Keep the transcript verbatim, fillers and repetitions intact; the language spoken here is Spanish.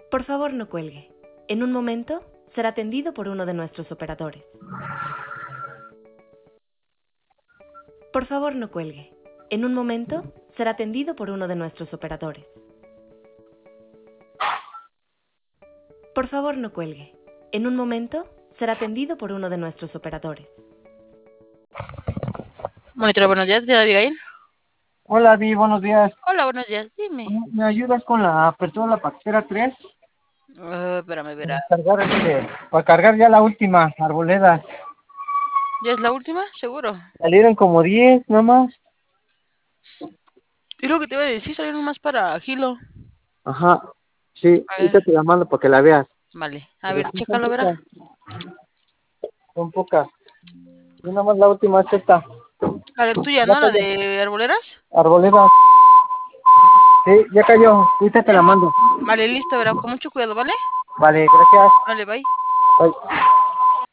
Por favor, no cuelgue. En un momento será atendido por uno de nuestros operadores. Por favor, no cuelgue. En un momento será atendido por uno de nuestros operadores. Por favor, no cuelgue. En un momento será atendido por uno de nuestros operadores. Monitor, buenos días, ¿de Abigail? Hola, Di, buenos días. Hola, buenos días, dime. ¿Me ayudas con la apertura de la paquetera tres? Uh, espérame, verá. Para cargar, este, para cargar ya la última arboleda. ¿Ya es la última? ¿Seguro? Salieron como diez nomás. Y lo que te iba a decir, salieron más para Gilo. Ajá, sí, A ahorita ver, te la mando para que la veas. vale. A Pero ver, sí son chécalo, verá. pocas, son pocas. Y nomás la última es esta. A ver, tuya, Ya ¿no? La cayó. de arboleras. Arboleda. Sí, ya cayó. Ahorita te la Ya. mando. Vale, listo, verá. Con mucho cuidado, ¿vale? Vale, gracias. Vale, bye. Bye.